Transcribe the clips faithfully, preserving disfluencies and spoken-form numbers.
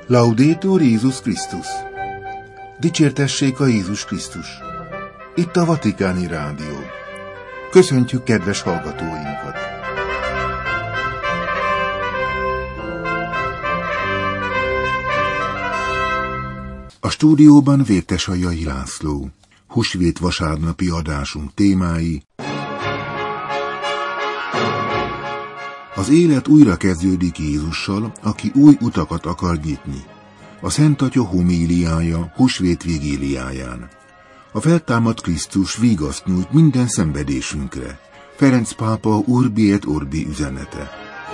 Laudetur Jézus Krisztus! Dicsértessék a Jézus Krisztus! Itt a Vatikáni Rádió. Köszöntjük kedves hallgatóinkat! A stúdióban Vértesajai László. Húsvét vasárnapi adásunk témái: az élet újra kezdődik Jézussal, aki új utakat akar nyitni. A Szent Atya homíliája húsvét vigíliáján. A feltámadt Krisztus vígaszt nyújt minden szenvedésünkre. Ferenc pápa Urbi et Orbi üzenete.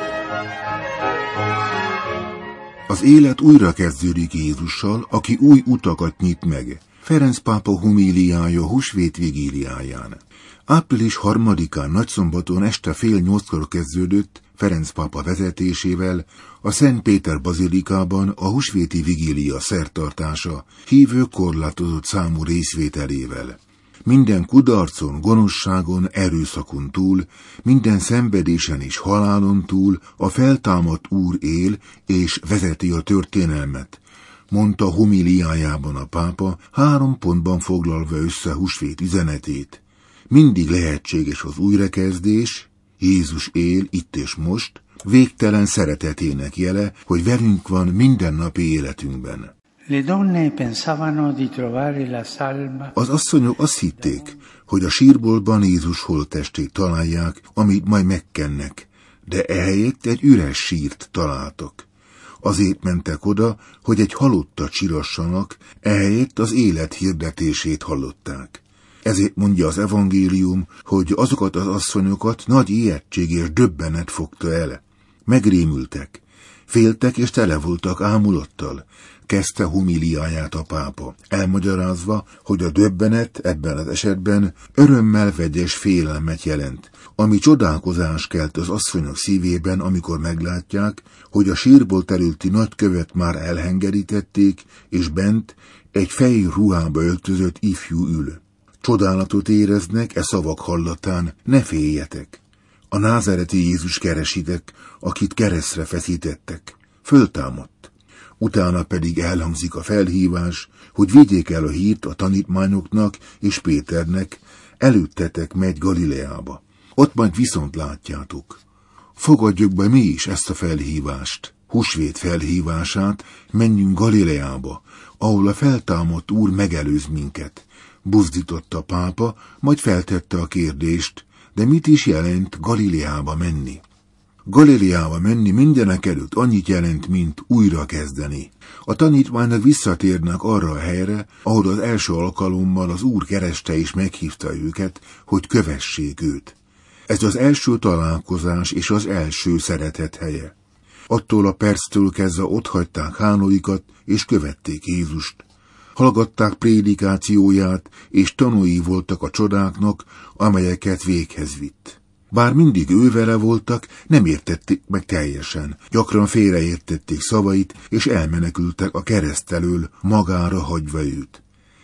Az élet újra kezdődik Jézussal, aki új utakat nyit meg. Ferenc pápa homíliája húsvét vigíliáján. Április harmadikán nagyszombaton este fél nyolckor kezdődött Ferenc pápa vezetésével a Szent Péter bazilikában a húsvéti vigília szertartása hívő korlátozott számú részvételével. Minden kudarcon, gonoszságon, erőszakon túl, minden szenvedésen és halálon túl a feltámadt Úr él és vezeti a történelmet, mondta homíliájában a pápa, három pontban foglalva össze húsvét üzenetét. Mindig lehetséges az újrakezdés, Jézus él itt és most, végtelen szeretetének jele, hogy velünk van mindennapi életünkben. Az asszonyok azt hitték, hogy a sírboltban Jézus holttestét találják, amit majd megkennek, de ehelyett egy üres sírt találtak. Azért mentek oda, hogy egy halottat sirassanak, ehelyett az élet hirdetését hallották. Ezért mondja az evangélium, hogy azokat az asszonyokat nagy ijegység és döbbenet fogta el. Megrémültek, féltek és tele voltak ámulattal, kezdte homíliáját a pápa, elmagyarázva, hogy a döbbenet ebben az esetben örömmel vegyes félelmet jelent, ami csodálkozás kelt az asszonyok szívében, amikor meglátják, hogy a sírbolt előtti nagykövet már elhengerítették, és bent egy fehér ruhába öltözött ifjú ül. Csodálatot éreznek e szavak hallatán, ne féljetek. A názáreti Jézus keresitek, akit keresztre feszítettek. Föltámadt. Utána pedig elhangzik a felhívás, hogy vigyék el a hírt a tanítmányoknak és Péternek, előttetek megy Galileába. Ott majd viszont látjátok. Fogadjuk be mi is ezt a felhívást, húsvét felhívását, menjünk Galileába, ahol a feltámadt Úr megelőz minket. Buzdította a pápa, majd feltette a kérdést, de mit is jelent Galileába menni? Galileába menni mindenek előtt annyit jelent, mint újra kezdeni. A tanítványok visszatérnek arra a helyre, ahol az első alkalommal az Úr kereste és meghívta őket, hogy kövessék őt. Ez az első találkozás és az első szeretet helye. Attól a perctől kezdve otthagyták hálóikat és követték Jézust. Hallgatták prédikációját, és tanúi voltak a csodáknak, amelyeket véghez vitt. Bár mindig ő vele voltak, nem értették meg teljesen, gyakran félreértették szavait, és elmenekültek a kereszt elől, magára hagyva őt.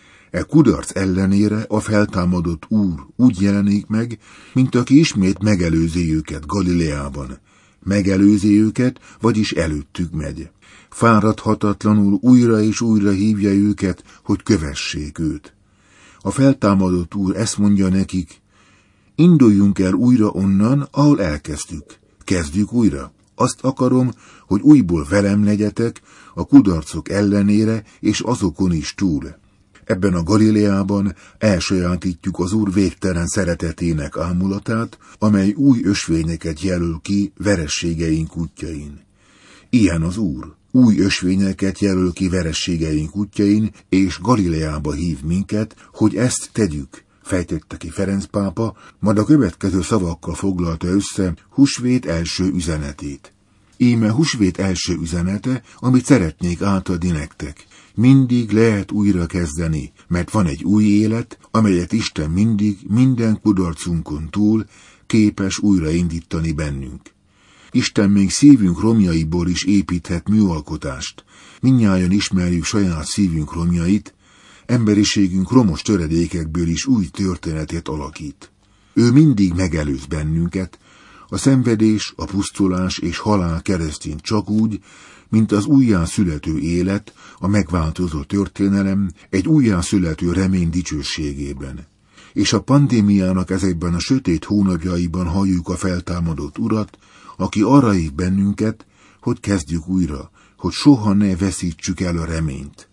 E kudarc ellenére a feltámadott Úr úgy jelenik meg, mint aki ismét megelőzi őket Galileában. Megelőzi őket, vagyis előttük megy. Fáradhatatlanul újra és újra hívja őket, hogy kövessék őt. A feltámadott Úr ezt mondja nekik: induljunk el újra onnan, ahol elkezdtük. Kezdjük újra. Azt akarom, hogy újból velem legyetek, a kudarcok ellenére és azokon is túl. Ebben a Galileában elsajátítjuk az Úr végtelen szeretetének ámulatát, amely új ösvényeket jelöl ki verességeink útjain. Ilyen az Úr. Új ösvényeket jelöl ki verességeink útjain, és Galileába hív minket, hogy ezt tegyük, fejtette ki Ferenc pápa, majd a következő szavakkal foglalta össze húsvét első üzenetét. Íme húsvét első üzenete, amit szeretnék átadni nektek. Mindig lehet újra kezdeni, mert van egy új élet, amelyet Isten mindig, minden kudarcunkon túl képes újraindítani bennünk. Isten még szívünk romjaiból is építhet műalkotást. Mindnyájan ismerjük saját szívünk romjait, emberiségünk romos töredékekből is új történetét alakít. Ő mindig megelőz bennünket, a szenvedés, a pusztulás és halál keresztén csak úgy, mint az újjászülető élet, a megváltozó történelem, egy újjászülető remény dicsőségében. És a pandémiának ezekben a sötét hónapjaiban halljuk a feltámadott Urat, aki arra hív bennünket, hogy kezdjük újra, hogy soha ne veszítsük el a reményt.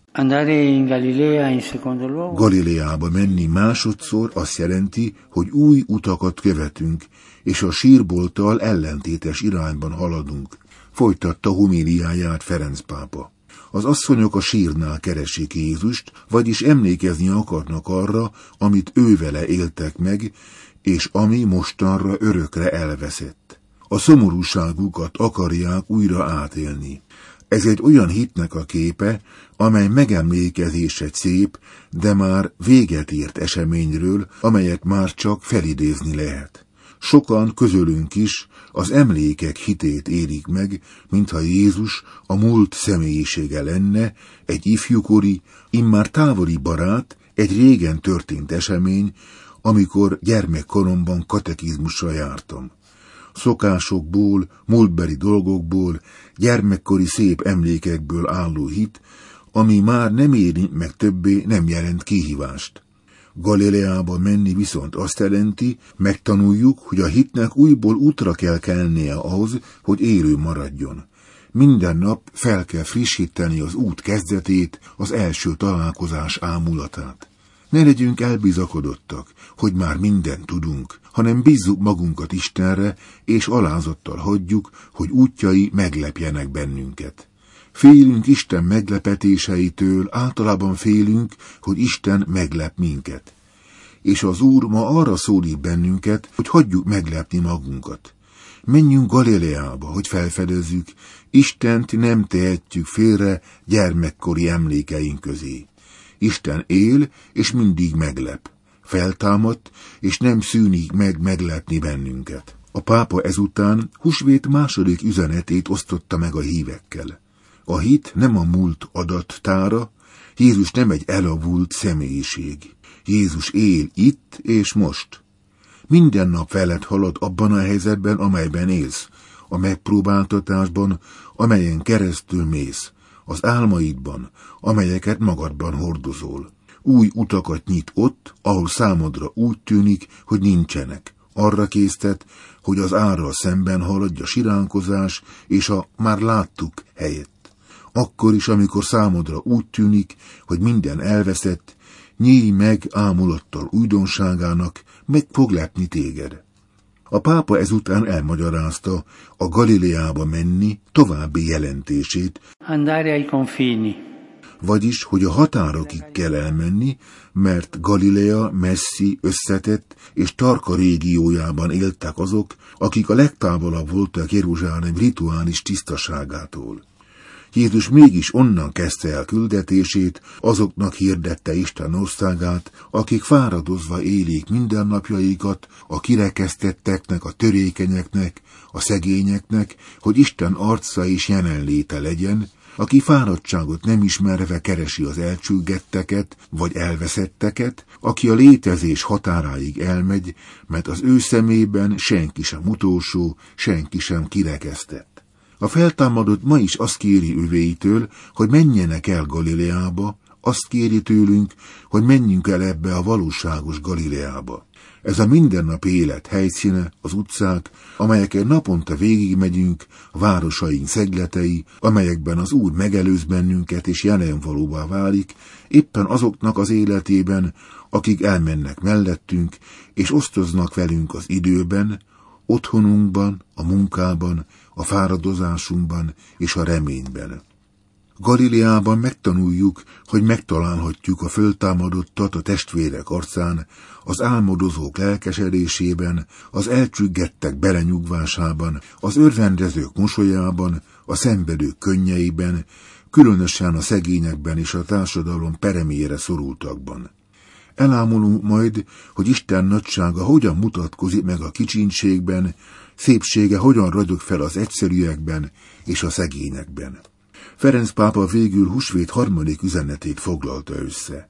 Galileába menni másodszor azt jelenti, hogy új utakat követünk, és a sírbolttal ellentétes irányban haladunk, folytatta homíliáját Ferenc pápa. Az asszonyok a sírnál keresik Jézust, vagyis emlékezni akarnak arra, amit ővele éltek meg, és ami mostanra örökre elveszett. A szomorúságukat akarják újra átélni. Ez egy olyan hitnek a képe, amely megemlékezés egy szép, de már véget ért eseményről, amelyet már csak felidézni lehet. Sokan közülünk is az emlékek hitét élik meg, mintha Jézus a múlt személyisége lenne, egy ifjúkori, immár távoli barát, egy régen történt esemény, amikor gyermekkoromban katekizmusra jártam. Szokásokból, múltbeli dolgokból, gyermekkori szép emlékekből álló hit, ami már nem érint meg többé, nem jelent kihívást. Galileába menni viszont azt jelenti, megtanuljuk, hogy a hitnek újból útra kell kelnie ahhoz, hogy élő maradjon. Minden nap fel kell frissíteni az út kezdetét, az első találkozás ámulatát. Ne legyünk elbizakodottak, hogy már mindent tudunk, hanem bízzuk magunkat Istenre, és alázattal hagyjuk, hogy útjai meglepjenek bennünket. Félünk Isten meglepetéseitől, általában félünk, hogy Isten meglep minket. És az Úr ma arra szólít bennünket, hogy hagyjuk meglepni magunkat. Menjünk Galileába, hogy felfedezzük, Istent nem tehetjük félre gyermekkori emlékeink közé. Isten él, és mindig meglep. Feltámadt, és nem szűnik meg meglepni bennünket. A pápa ezután húsvét második üzenetét osztotta meg a hívekkel. A hit nem a múlt adattára, Jézus nem egy elavult személyiség. Jézus él itt és most. Minden nap veled halad abban a helyzetben, amelyben élsz, a megpróbáltatásban, amelyen keresztül mész, az álmaidban, amelyeket magadban hordozol. Új utakat nyit ott, ahol számodra úgy tűnik, hogy nincsenek. Arra késztet, hogy az árral szemben haladj a siránkozás és a már láttuk helyett. Akkor is, amikor számodra úgy tűnik, hogy minden elveszett, nyíj meg ámulattal újdonságának, meg fog lepni téged. A pápa ezután elmagyarázta a Galileába menni további jelentését, andare ai confini. Vagyis, hogy a határokig kell elmenni, mert Galilea messzi, összetett és tarka régiójában éltek azok, akik a legtávolabb voltak Jeruzsálem rituális tisztaságától. Jézus mégis onnan kezdte el küldetését, azoknak hirdette Isten országát, akik fáradozva élik mindennapjaikat, a kirekesztetteknek, a törékenyeknek, a szegényeknek, hogy Isten arca és jelenléte legyen, aki fáradtságot nem ismerve keresi az elcsüggetteket, vagy elveszetteket, aki a létezés határáig elmegy, mert az ő szemében senki sem utolsó, senki sem kirekesztett. A feltámadott ma is azt kéri övéitől, hogy menjenek el Galileába, azt kéri tőlünk, hogy menjünk el ebbe a valóságos Galileába. Ez a mindennapi élet helyszíne, az utcák, amelyeken naponta végigmegyünk, a városaink szegletei, amelyekben az Úr megelőz bennünket és jelenvalóvá válik, éppen azoknak az életében, akik elmennek mellettünk, és osztoznak velünk az időben, otthonunkban, a munkában, a fáradozásunkban és a reményben. Galileában megtanuljuk, hogy megtalálhatjuk a föltámadottat a testvérek arcán, az álmodozók lelkesedésében, az elcsüggettek belenyugvásában, az örvendezők mosolyában, a szenvedők könnyeiben, különösen a szegényekben és a társadalom peremére szorultakban. Elámulunk majd, hogy Isten nagysága hogyan mutatkozik meg a kicsinségben, szépsége hogyan ragyog fel az egyszerűekben és a szegényekben. Ferenc pápa végül húsvét harmadik üzenetét foglalta össze.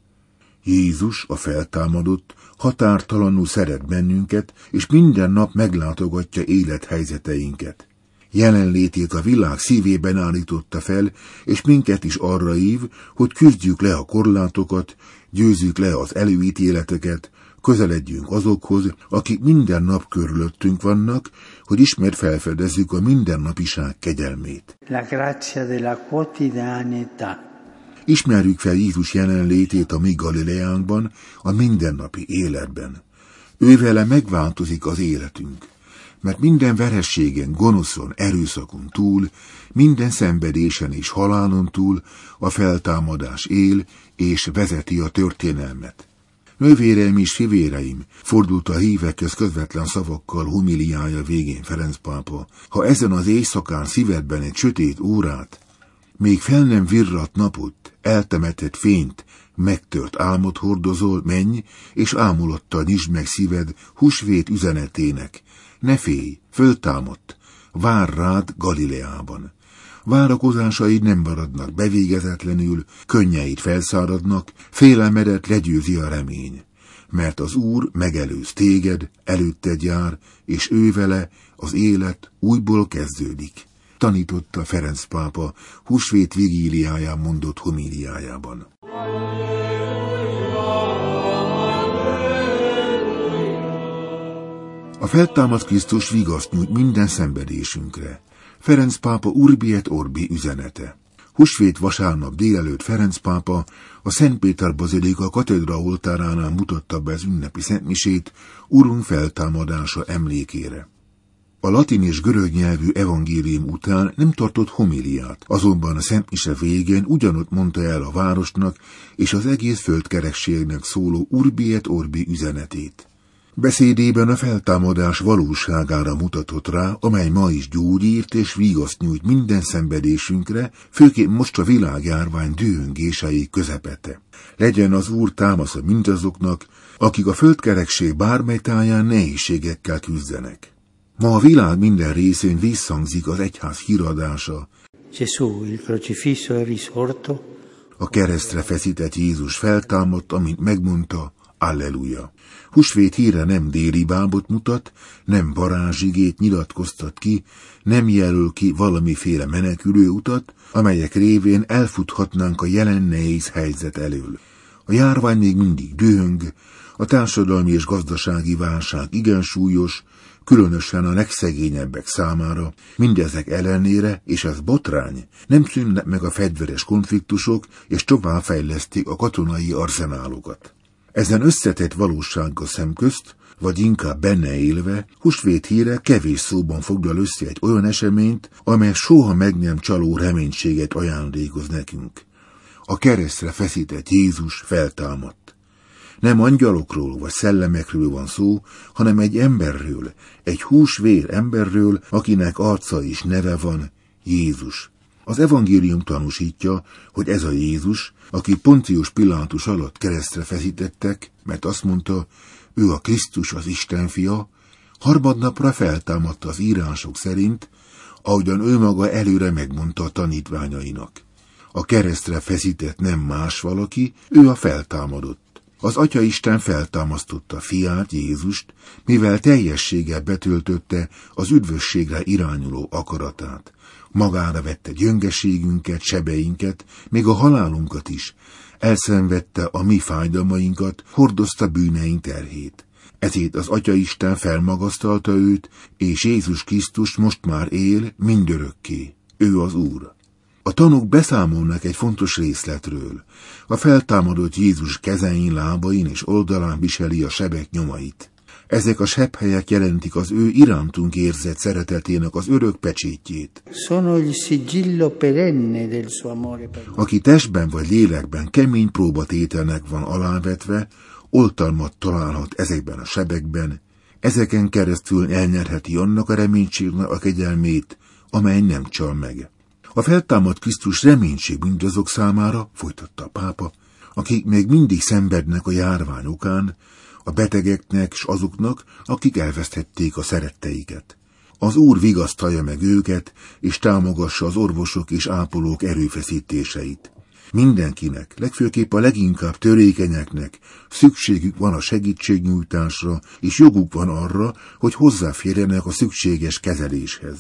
Jézus, a feltámadott, határtalanul szeret bennünket, és minden nap meglátogatja élethelyzeteinket. Jelenlétét a világ szívében állította fel, és minket is arra hív, hogy küzdjük le a korlátokat, győzzük le az előítéleteket, közeledjünk azokhoz, akik minden nap körülöttünk vannak, hogy ismét felfedezzük a mindennapiság kegyelmét. La grazia della quotidianità. Ismerjük fel Jézus jelenlétét a mi Galileánkban, a mindennapi életben. Ővele megváltozik az életünk, mert minden verességen, gonoszon, erőszakon túl, minden szenvedésen és halálon túl a feltámadás él és vezeti a történelmet. Nővéreim és fivéreim, fordult a hívekhez közvetlen szavakkal humiliája végén Ferenc pápa, ha ezen az éjszakán szívedben egy sötét órát, még fel nem virradt napot, eltemetett fényt, megtört álmot hordozol, menj, és ámulattal nyisd meg szíved húsvét üzenetének. Ne félj, föltámadt, vár rád Galileában. Várakozásaid nem maradnak bevégezetlenül, könnyeid felszáradnak, félelmedet legyőzi a remény. Mert az Úr megelőz téged, előtted jár, és ő vele az élet újból kezdődik. Tanította Ferenc pápa húsvét vigíliáján mondott homíliájában. A feltámadt Krisztus vigaszt nyújt minden szenvedésünkre. Ferenc pápa Urbi et Orbi üzenete. Húsvét vasárnap délelőtt Ferenc pápa a Szent Péter bazilika katedra oltáránál mutatta be az ünnepi szentmisét Urunk feltámadása emlékére. A latin és görög nyelvű evangélium után nem tartott homiliát, azonban a szentmise végén ugyanott mondta el a városnak és az egész földkerekségnek szóló Urbi et Orbi üzenetét. Beszédében a feltámadás valóságára mutatott rá, amely ma is gyógyírt és vigaszt nyújt minden szenvedésünkre, főképp most a világjárvány dühöngései közepete. Legyen az Úr támasza mindazoknak, akik a földkerekség bármely táján nehézségekkel küzdenek. Ma a világ minden részén visszhangzik az egyház híradása. Gesù, il crocifisso è risorto. A keresztre feszített Jézus feltámadt, amint megmondta, Alleluja. Húsvét híre nem déli bábot mutat, nem varázsigét nyilatkoztat ki, nem jelöl ki valamiféle menekülő utat, amelyek révén elfuthatnánk a jelen nehéz helyzet elől. A járvány még mindig dühöng, a társadalmi és gazdasági válság igen súlyos, különösen a legszegényebbek számára, mindezek ellenére, és ez botrány, nem szűnnek meg a fegyveres konfliktusok, és továbbfejlesztik a katonai arzenálokat. Ezen összetett valósággal szemközt, vagy inkább benne élve, húsvét híre kevés szóban foglal össze egy olyan eseményt, amely soha meg nem csaló reménységet ajándékoz nekünk. A keresztre feszített Jézus feltámadt. Nem angyalokról vagy szellemekről van szó, hanem egy emberről, egy húsvér emberről, akinek arca és neve van, Jézus. Az evangélium tanúsítja, hogy ez a Jézus, aki Pontius Pilátus alatt keresztre feszítettek, mert azt mondta, ő a Krisztus, az Isten fia, harmadnapra feltámadta az írások szerint, ahogyan ő maga előre megmondta a tanítványainak. A keresztre feszített nem más valaki, ő a feltámadott. Az Atyaisten feltámasztotta fiát, Jézust, mivel teljességgel betöltötte az üdvösségre irányuló akaratát. Magára vette gyöngeségünket, sebeinket, még a halálunkat is. Elszenvedte a mi fájdalmainkat, hordozta bűneink terhét. Ezért az Atyaisten felmagasztalta őt, és Jézus Krisztus most már él mindörökké. Ő az Úr. A tanúk beszámolnak egy fontos részletről. A feltámadott Jézus kezein, lábain és oldalán viseli a sebek nyomait. Ezek a sebhelyek jelentik az ő irántunk érzett szeretetének az örök pecsétjét. Aki testben vagy lélekben kemény próbatételnek van alávetve, oltalmat találhat ezekben a sebekben, ezeken keresztül elnyerheti annak a reménységnek a kegyelmét, amely nem csal meg. A feltámadt Krisztus reménység mindazok számára, folytatta a pápa, akik még mindig szenvednek a járvány okán, a betegeknek s azoknak, akik elvesztették a szeretteiket. Az Úr vigasztalja meg őket, és támogassa az orvosok és ápolók erőfeszítéseit. Mindenkinek, legfőképp a leginkább törékenyeknek szükségük van a segítségnyújtásra, és joguk van arra, hogy hozzáférjenek a szükséges kezeléshez.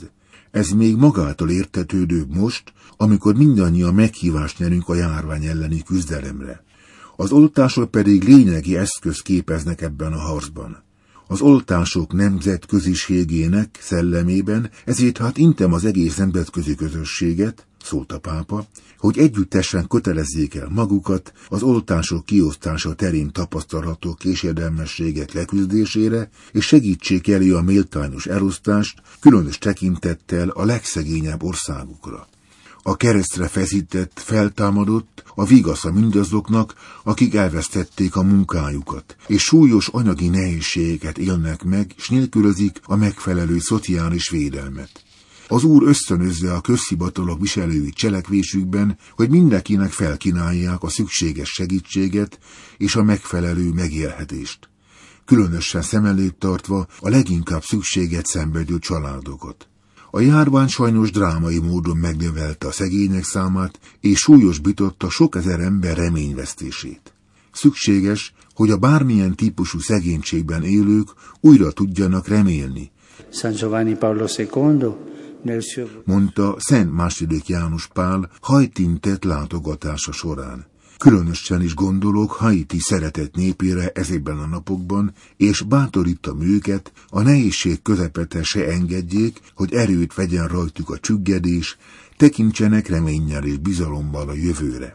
Ez még magától értetődőbb most, amikor mindannyian meghívást nyerünk a járvány elleni küzdelemre. Az oltások pedig lényegi eszközt képeznek ebben a harcban. Az oltások nemzetköziségének szellemében, ezért hát intem az egész nemzetközi közösséget, szólt a pápa, hogy együttesen kötelezzék el magukat az oltások kiosztása terén tapasztalható késedelmességek leküzdésére, és segítsék elő a méltányos elosztást, különös tekintettel a legszegényebb országokra. A keresztre feszített, feltámadott a vigasza mindazoknak, akik elvesztették a munkájukat, és súlyos anyagi nehézségeket élnek meg, s nélkülözik a megfelelő szociális védelmet. Az Úr ösztönözze a közhivatalok viselői cselekvésükben, hogy mindenkinek felkínálják a szükséges segítséget és a megfelelő megélhetést, különösen szem előtt tartva a leginkább szükséget szenvedő családokat. A járvány sajnos drámai módon megnövelte a szegények számát, és súlyosbította sok ezer ember reményvesztését. Szükséges, hogy a bármilyen típusú szegénységben élők újra tudjanak remélni, San Giovanni Paolo secondo, mondta Szent második János Pál Haitin tett látogatása során. Különösen is gondolok Haiti szeretett népére ezekben a napokban, és bátorítom őket, a nehézség közepette se engedjék, hogy erőt vegyen rajtuk a csüggedés, tekintsenek reménnyel és bizalommal a jövőre.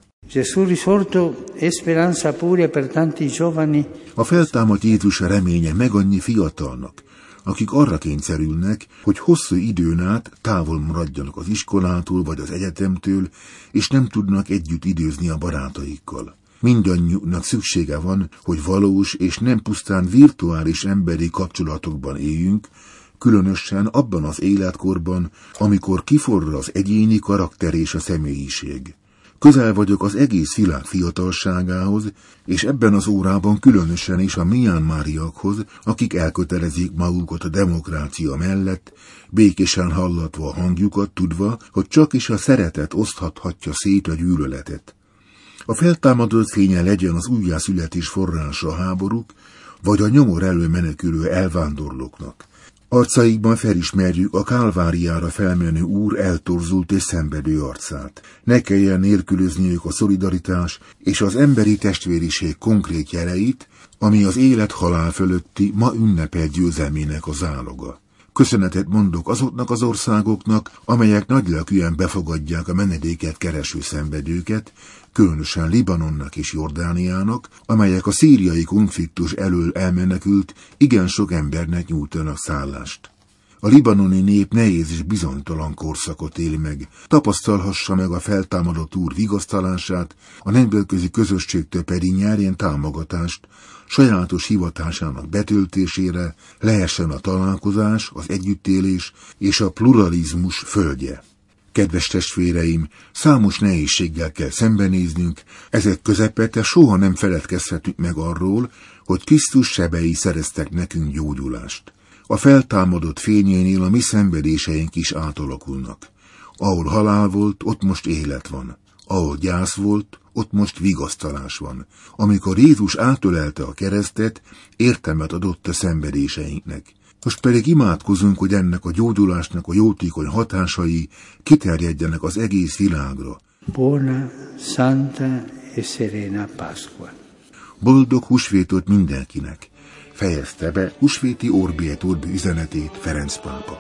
A feltámadt Jézus reménye meg annyi fiatalnak, akik arra kényszerülnek, hogy hosszú időn át távol maradjanak az iskolától vagy az egyetemtől, és nem tudnak együtt időzni a barátaikkal. Mindannyiuknak szüksége van, hogy valós és nem pusztán virtuális emberi kapcsolatokban éljünk, különösen abban az életkorban, amikor kiforra az egyéni karakter és a személyiség. Közel vagyok az egész világ fiatalságához, és ebben az órában különösen is a mianmáriakhoz, akik elkötelezik magukat a demokrácia mellett, békésen hallatva a hangjukat, tudva, hogy csak is a szeretet oszthathatja szét a gyűlöletet. A feltámadott fénye legyen az újjászületés forrása a háborúk, vagy a nyomor elől menekülő elvándorlóknak. Arcaikban felismerjük a Kálváriára felmenő Úr eltorzult és szenvedő arcát. Ne kelljen nélkülözniük a szolidaritás és az emberi testvériség konkrét jeleit, ami az élet-halál fölötti ma ünnepelt győzelmének a záloga. Köszönetet mondok azoknak az országoknak, amelyek nagylelkűen befogadják a menedéket kereső szenvedőket, különösen Libanonnak és Jordániának, amelyek a szíriai konfliktus elől elmenekült, igen sok embernek nyújtanak szállást. A libanoni nép nehéz és bizonytalan korszakot él meg, tapasztalhassa meg a feltámadott Úr vigasztalását, a nemzetközi közösségtől pedig nyerjen támogatást, sajátos hivatásának betöltésére, lehessen a találkozás, az együttélés és a pluralizmus földje. Kedves testvéreim, számos nehézséggel kell szembenéznünk, ezek közepette soha nem feledkezhetünk meg arról, hogy Krisztus sebei szereztek nekünk gyógyulást. A feltámadott fényénél a mi szenvedéseink is átalakulnak. Ahol halál volt, ott most élet van. Ahol gyász volt, ott most vigasztalás van. Amikor Jézus átölelte a keresztet, értelmet adott a szenvedéseinknek. Most pedig imádkozunk, hogy ennek a gyógyulásnak a jótékony hatásai kiterjedjenek az egész világra. Buona, santa e serena Pasqua. Boldog húsvétot mindenkinek! Fejezte be húsvéti Orbi et Orbi üzenetét Ferenc pápa.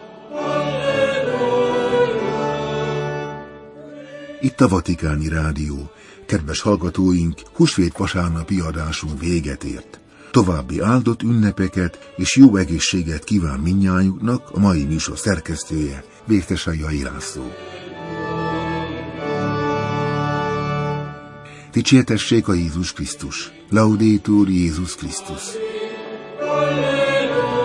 Itt a Vatikáni Rádió. Kedves hallgatóink, húsvét vasárnapi adásunk véget ért. További áldott ünnepeket és jó egészséget kíván mindnyájuknak a mai műsor szerkesztője, Vértesai Jai László. Dicsértessék a Jézus Krisztus! Laudetur Jézus Krisztus! Alleluia!